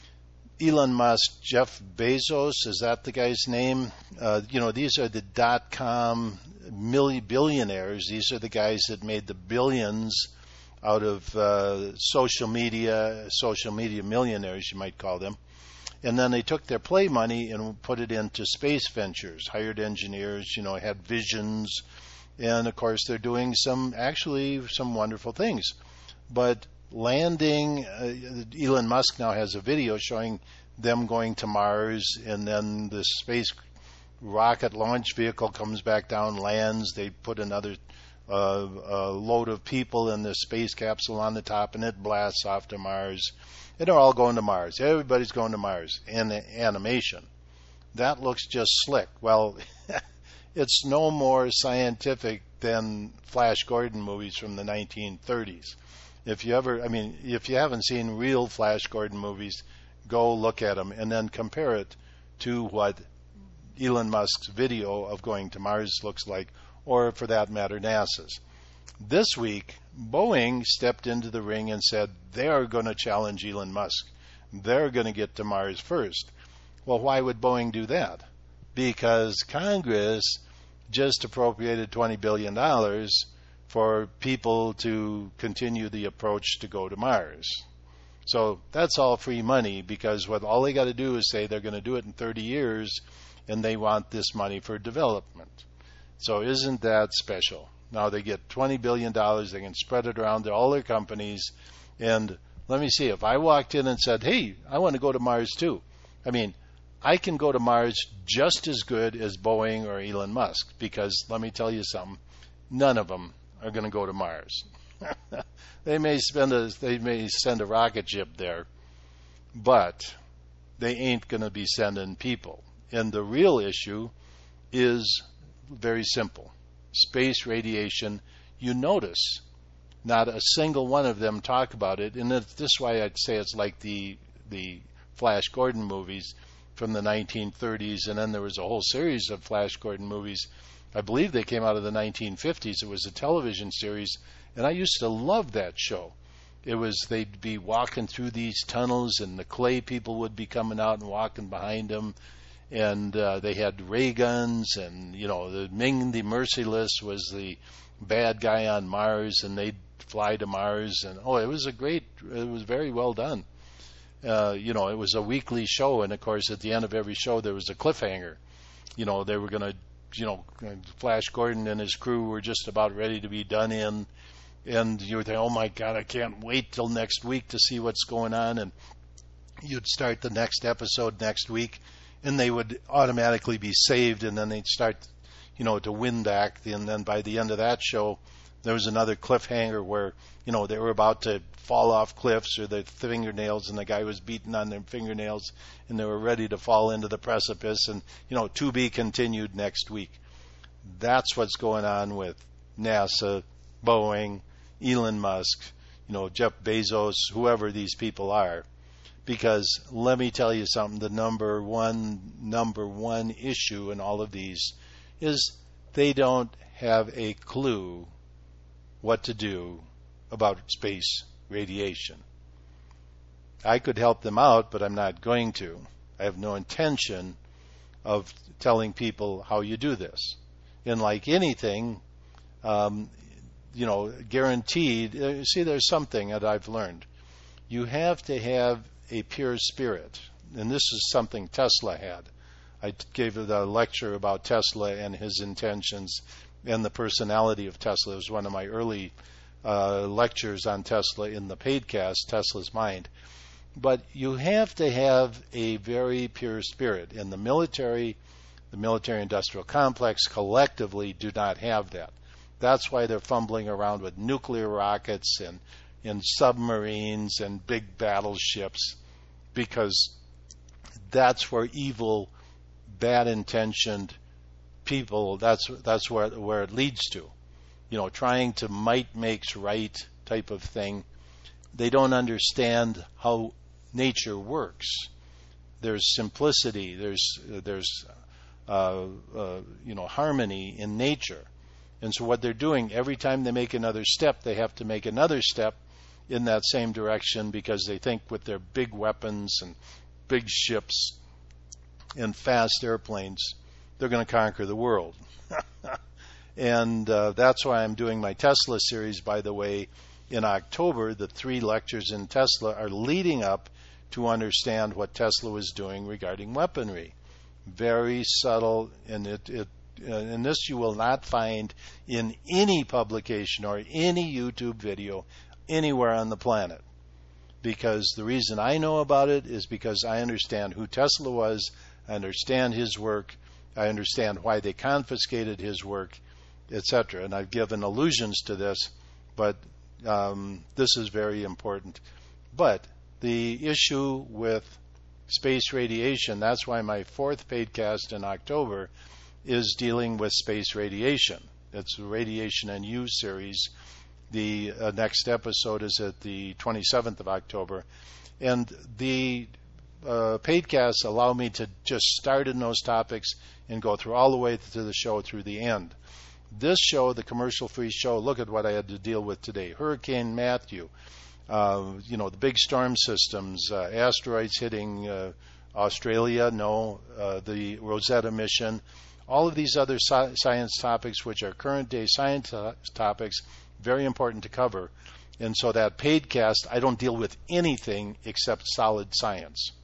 Elon Musk, Jeff Bezos, is that the guy's name? Uh, you know, these are the dot-com million billionaires. These are the guys that made the billions out of uh, social media, social media millionaires, you might call them. And then they took their play money and put it into space ventures, hired engineers, you know, had visions. And, of course, they're doing some, actually, some wonderful things. But landing, uh, Elon Musk now has a video showing them going to Mars, and then the space rocket launch vehicle comes back down, lands. They put another uh, uh, load of people in the space capsule on the top, and it blasts off to Mars. And they're all going to Mars. Everybody's going to Mars. And the animation, that looks just slick. Well, it's no more scientific than Flash Gordon movies from the nineteen thirties. If you ever, I mean, if you haven't seen real Flash Gordon movies, go look at them and then compare it to what Elon Musk's video of going to Mars looks like, or for that matter, NASA's. This week, Boeing stepped into the ring and said they are going to challenge Elon Musk. They're going to get to Mars first. Well, why would Boeing do that? Because Congress just appropriated twenty billion dollars for people to continue the approach to go to Mars. So that's all free money, because what all they got to do is say they're going to do it in thirty years, and they want this money for development. So isn't that special? Now they get twenty billion dollars, they can spread it around to all their companies, and let me see, if I walked in and said, hey, I want to go to Mars too. I mean, I can go to Mars just as good as Boeing or Elon Musk, because let me tell you something, none of them are going to go to Mars. They may spend a they may send a rocket ship there, but they ain't going to be sending people. And the real issue is very simple. Space radiation. You notice not a single one of them talk about it, and this is why I'd say it's like the the Flash Gordon movies from the nineteen thirties, and then there was a whole series of Flash Gordon movies. I believe they came out of the nineteen fifties. It was a television series, and I used to love that show. It was, they'd be walking through these tunnels, and the clay people would be coming out and walking behind them, and uh, they had ray guns, and, you know, the Ming the Merciless was the bad guy on Mars, and they'd fly to Mars, and, oh, it was a great, it was very well done. Uh, you know, it was a weekly show, and, of course, at the end of every show, there was a cliffhanger. You know, they were going to you know, Flash Gordon and his crew were just about ready to be done in, and you would think, oh my God, I can't wait till next week to see what's going on, and you'd start the next episode next week, and they would automatically be saved, and then they'd start, you know, to wind act, and then by the end of that show, there was another cliffhanger where, you know, they were about to fall off cliffs or their fingernails, and the guy was beating on their fingernails, and they were ready to fall into the precipice, and, you know, to be continued next week. That's what's going on with NASA, Boeing, Elon Musk, you know, Jeff Bezos, whoever these people are. Because let me tell you something, the number one, number one issue in all of these is they don't have a clue what to do about space radiation. I could help them out, but I'm not going to. I have no intention of telling people how you do this. And like anything, um, you know, guaranteed, uh, see, there's something that I've learned. You have to have a pure spirit. And this is something Tesla had. I gave a lecture about Tesla and his intentions and the personality of Tesla. It was one of my early uh, lectures on Tesla in the Paidcast, Tesla's Mind. But you have to have a very pure spirit. And the military, the military-industrial complex collectively do not have that. That's why they're fumbling around with nuclear rockets and, and submarines and big battleships, because that's where evil, bad-intentioned people, that's that's where where it leads to. You know, trying to might makes right type of thing. They don't understand how nature works. There's simplicity. There's there's uh, uh, you know, harmony in nature. And so what they're doing, every time they make another step, they have to make another step in that same direction, because they think with their big weapons and big ships and fast airplanes, they're going to conquer the world. And uh, that's why I'm doing my Tesla series, by the way, in October. The three lectures in Tesla are leading up to understand what Tesla was doing regarding weaponry. Very subtle, and it, it uh, and this you will not find in any publication or any YouTube video anywhere on the planet. Because the reason I know about it is because I understand who Tesla was, I understand his work, I understand why they confiscated his work, et cetera. And I've given allusions to this, but um, this is very important. But the issue with space radiation, that's why my fourth Paidcast in October is dealing with space radiation. It's the Radiation and You series. The uh, next episode is at the twenty-seventh of October. And the uh, Paidcasts allow me to just start in those topics and go through all the way to the show through the end. This show, the commercial-free show, look at what I had to deal with today. Hurricane Matthew, uh, you know, the big storm systems, uh, asteroids hitting uh, Australia, no, uh, the Rosetta mission, all of these other sci- science topics, which are current-day science to- topics, very important to cover. And so that Paidcast, I don't deal with anything except solid science.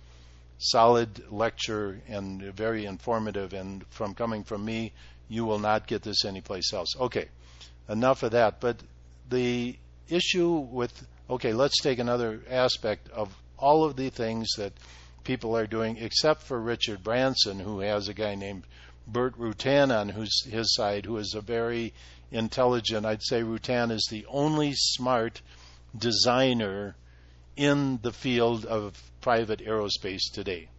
Solid lecture and very informative, and from coming from me, you will not get this anyplace else. Okay, enough of that. But the issue with, okay, let's take another aspect of all of the things that people are doing, except for Richard Branson, who has a guy named Burt Rutan on who's his side, who is a very intelligent, I'd say Rutan is the only smart designer in the field of private aerospace today.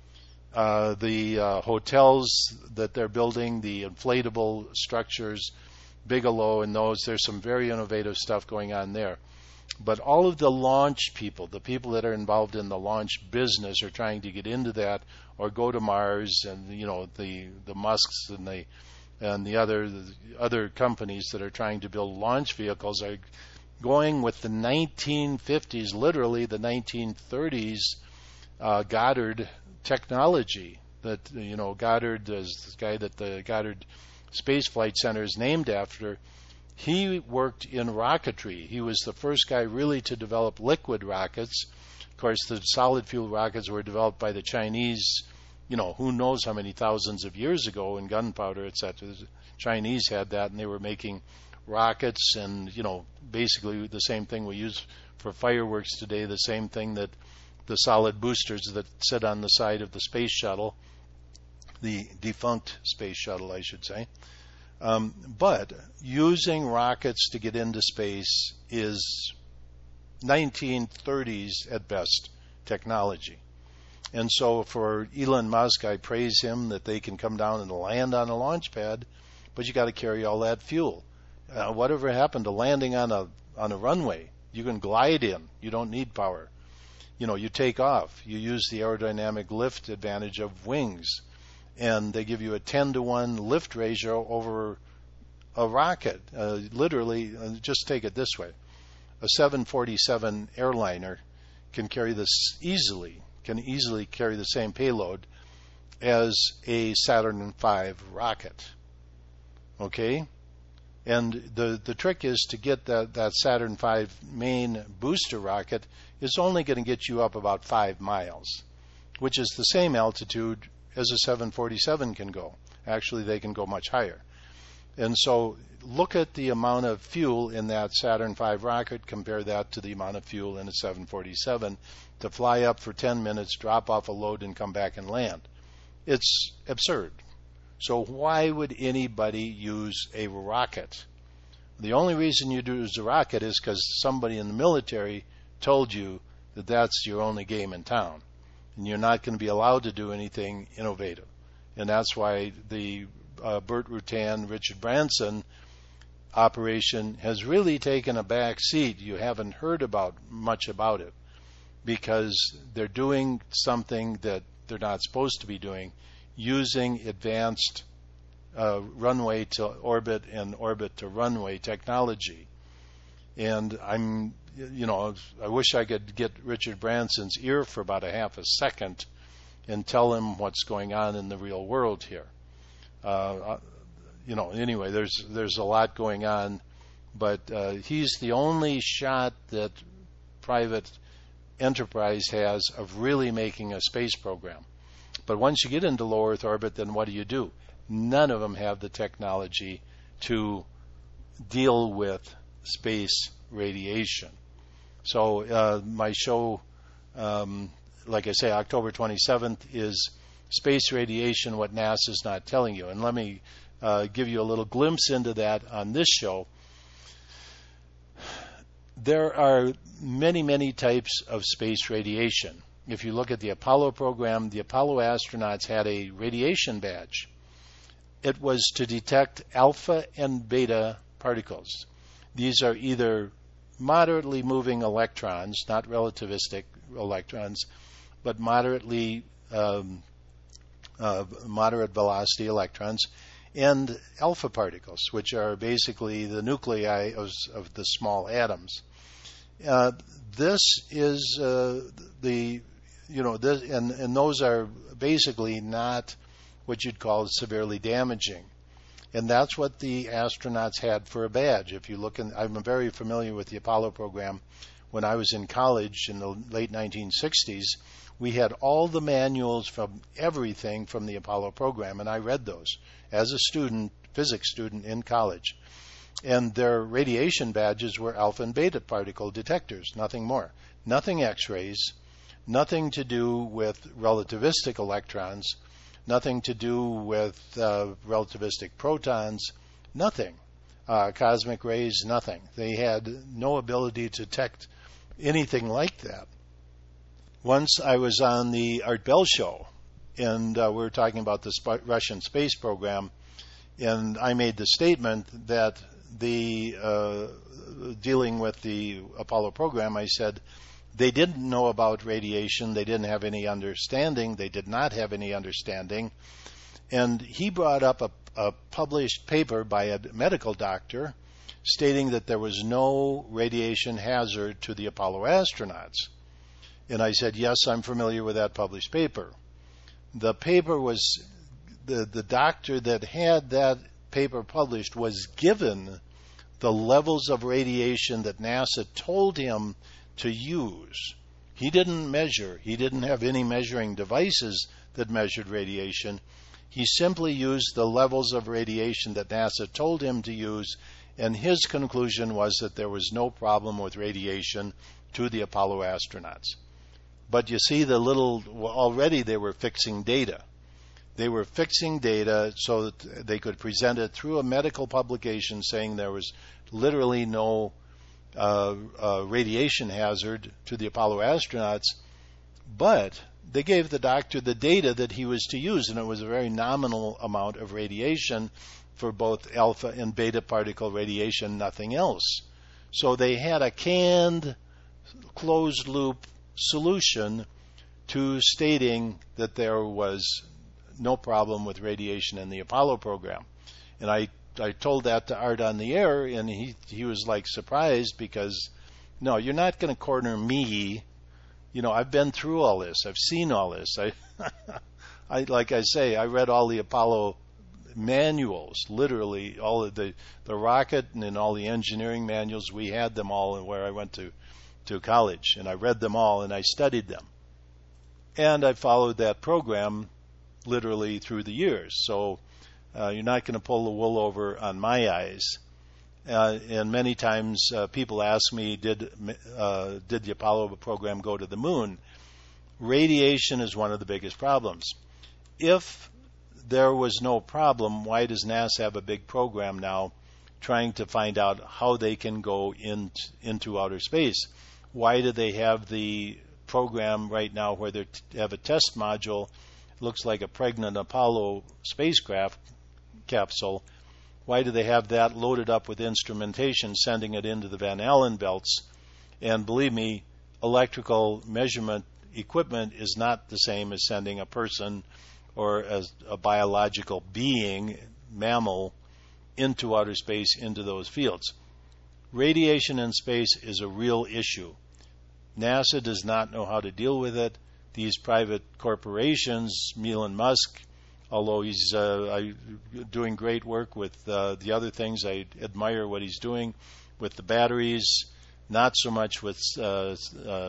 Uh, the uh, hotels that they're building, the inflatable structures, Bigelow and those, there's some very innovative stuff going on there. But all of the launch people, the people that are involved in the launch business, are trying to get into that or go to Mars, and you know, the the Musks and the and the other the other companies that are trying to build launch vehicles are going with the nineteen fifties, literally the nineteen thirties uh, Goddard technology. That, you know, Goddard is the guy that the Goddard Space Flight Center is named after. He worked in rocketry. He was the first guy really to develop liquid rockets. Of course, the solid fuel rockets were developed by the Chinese you know, who knows how many thousands of years ago in gunpowder, et cetera. The Chinese had that, and they were making rockets and, you know, basically the same thing we use for fireworks today, the same thing that the solid boosters that sit on the side of the space shuttle, the defunct space shuttle, I should say. Um, but using rockets to get into space is nineteen thirties at best technology. And so for Elon Musk, I praise him that they can come down and land on a launch pad, but you got to carry all that fuel. Uh, whatever happened to landing on a on a runway? You can glide in. You don't need power. You know, you take off. You use the aerodynamic lift advantage of wings, and they give you a ten to one lift ratio over a rocket. Uh, literally, uh, just take it this way: a seven forty-seven airliner can carry this easily. Can easily carry the same payload as a Saturn five rocket. Okay? And the, the trick is to get that, that Saturn five main booster rocket is only going to get you up about five miles, which is the same altitude as a seven forty-seven can go. Actually, they can go much higher. And so look at the amount of fuel in that Saturn five rocket, compare that to the amount of fuel in a seven forty-seven to fly up for ten minutes, drop off a load, and come back and land. It's absurd. So why would anybody use a rocket? The only reason you use a rocket is because somebody in the military told you that that's your only game in town, and you're not going to be allowed to do anything innovative. And that's why the uh, Burt Rutan, Richard Branson operation has really taken a back seat. You haven't heard about much about it because they're doing something that they're not supposed to be doing, using advanced uh, runway to orbit and orbit to runway technology. And I'm, you know, I wish I could get Richard Branson's ear for about a half a second and tell him what's going on in the real world here. Uh, you know, anyway, there's there's a lot going on, but uh, he's the only shot that private enterprise has of really making a space program. But once you get into low Earth orbit, then what do you do? None of them have the technology to deal with space radiation. So uh, my show, um, like I say, October twenty-seventh is Space Radiation, What NASA's Not Telling You. And let me uh, give you a little glimpse into that on this show. There are many, many types of space radiation. If you look at the Apollo program, the Apollo astronauts had a radiation badge. It was to detect alpha and beta particles. These are either moderately moving electrons, not relativistic electrons, but moderately um, uh, moderate velocity electrons, and alpha particles, which are basically the nuclei of, of the small atoms. Uh, this is uh, the You know, this, and, and those are basically not what you'd call severely damaging. And that's what the astronauts had for a badge. If you look in, I'm very familiar with the Apollo program. When I was in college in the late nineteen sixties, we had all the manuals from everything from the Apollo program, and I read those as a student, physics student in college. And their radiation badges were alpha and beta particle detectors, nothing more. Nothing X-rays, nothing to do with relativistic electrons, nothing to do with uh, relativistic protons, nothing. Uh, cosmic rays, nothing. They had no ability to detect anything like that. Once I was on the Art Bell show, and uh, we were talking about the Sp- Russian space program, and I made the statement that the uh, dealing with the Apollo program, I said, they didn't know about radiation. They didn't have any understanding. They did not have any understanding. And he brought up a, a published paper by a medical doctor stating that there was no radiation hazard to the Apollo astronauts. And I said, yes, I'm familiar with that published paper. The paper was, the, the doctor that had that paper published was given the levels of radiation that NASA told him to use. He didn't measure. He didn't have any measuring devices that measured radiation. He simply used the levels of radiation that NASA told him to use, and his conclusion was that there was no problem with radiation to the Apollo astronauts. But you see, the little already they were fixing data. They were fixing data so that they could present it through a medical publication saying there was literally no uh, uh, radiation hazard to the Apollo astronauts, but they gave the doctor the data that he was to use, and it was a very nominal amount of radiation for both alpha and beta particle radiation, nothing else. So they had a canned, closed-loop solution to stating that there was no problem with radiation in the Apollo program. And I, I told that to Art on the air, and he, he was like surprised because, no, you're not going to corner me. You know, I've been through all this. I've seen all this. I, I like I say, I read all the Apollo manuals, literally all of the, the rocket and in all the engineering manuals. We had them all where I went to, to college, and I read them all and I studied them. And I followed that program literally through the years. So uh, you're not going to pull the wool over on my eyes. Uh, and many times uh, people ask me, did uh, did the Apollo program go to the moon? Radiation is one of the biggest problems. If there was no problem, why does NASA have a big program now trying to find out how they can go in, into outer space? Why do they have the program right now where they have a test module, looks like a pregnant Apollo spacecraft capsule? Why do they have that loaded up with instrumentation, sending it into the Van Allen belts? And believe me, electrical measurement equipment is not the same as sending a person or as a biological being, mammal, into outer space, into those fields. Radiation in space is a real issue. NASA does not know how to deal with it. These private corporations, Elon Musk, although he's uh, I, doing great work with uh, the other things, I admire what he's doing with the batteries, not so much with uh, uh,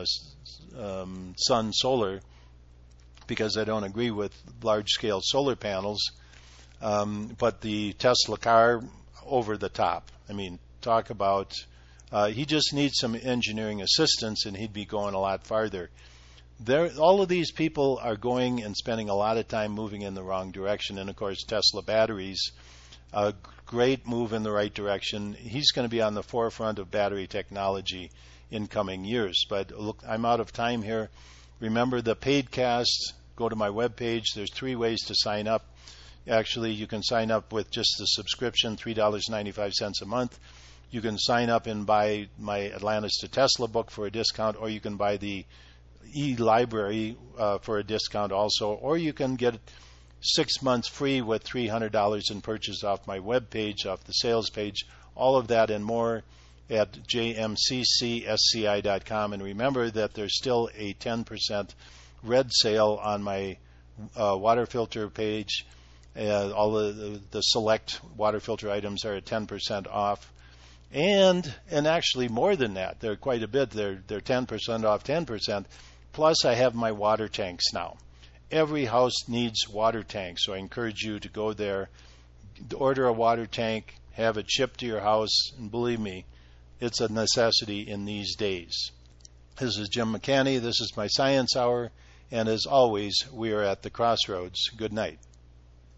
um, sun solar, because I don't agree with large-scale solar panels, um, but the Tesla car, over the top. I mean, talk about, uh, he just needs some engineering assistance and he'd be going a lot farther. There, all of these people are going and spending a lot of time moving in the wrong direction. And, of course, Tesla batteries, a great move in the right direction. He's going to be on the forefront of battery technology in coming years. But, look, I'm out of time here. Remember the paid cast. Go to my webpage. There's three ways to sign up. Actually, you can sign up with just the subscription, three dollars and ninety-five cents a month. You can sign up and buy my Atlantis to Tesla book for a discount, or you can buy the e-library uh, for a discount also, or you can get six months free with three hundred dollars in purchase off my webpage, off the sales page. All of that and more at j m c c s c i dot com. And remember that there's still a ten percent red sale on my uh, water filter page. Uh, all the, the select water filter items are at ten percent off. And and actually more than that. They're quite a bit. They're, they're ten percent off ten percent. Plus, I have my water tanks now. Every house needs water tanks, so I encourage you to go there, order a water tank, have it shipped to your house, and believe me, it's a necessity in these days. This is Jim McCanny. This is my Science Hour, and as always, we are at the crossroads. Good night.